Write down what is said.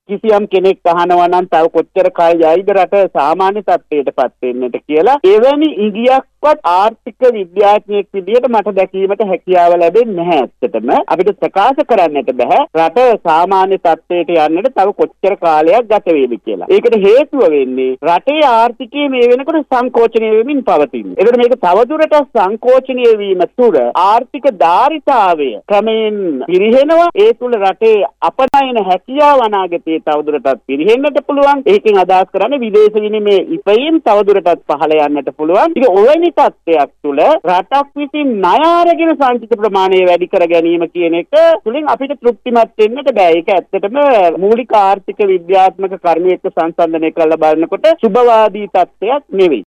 කිසියම් කෙනෙක් අහනවා නම් තව කොච්චර කාල යයිද රට සාමාන්‍ය තත්ත්වයටපත් වෙන්නට කියලා එවැනි ඉඟියක්වත් ආර්ථික විද්‍යාඥයෙක් විදිහට මට දැකීමට හැකියාව ලැබෙන්නේ නැහැ. ඇත්තටම අපිට ප්‍රකාශ කරන්නට බෑ රට සාමාන්‍ය තත්ත්වයට යන්නට තව කොච්චර කාලයක් ගත වේද කියලා. ඒකට හේතුව වෙන්නේ රටේ ආර්ථිකය මේ වෙනකොට සංකෝචනය වෙමින් පවතින. ඒකට මේක තවදුරටත් සංකෝචනය වීම තුළ ආර්ථික ධාරිතාවය ක්‍රමයෙන් පිරිහෙනවා. ඒ තුළ රටේ අපනයන හැකියාව අනාගතයේ තවදුරටත් පිරිහෙන්නට පුළුවන්. ඒකෙන් අදහස් කරන්නේ විදේශ විනිමය ඉපයීම් තවදුරටත් පහළ යන්නට පුළුවන්. ඒක ඔවැනි තත්ත්වයක් තුළ රටක් විසින් ණය අරගෙන සංචිත ප්‍රමාණය වැඩි කර ගැනීම කියන එක තුළින් අපිට තෘප්තිමත් වෙන්නට බෑ. ඒක ඇත්තටම මූලික ආර්ථික විද්‍යාත්මක කර්මයක සංසන්දනය කරලා බලනකොට සුබවාදී තත්ත්වයක් නෙවෙයි.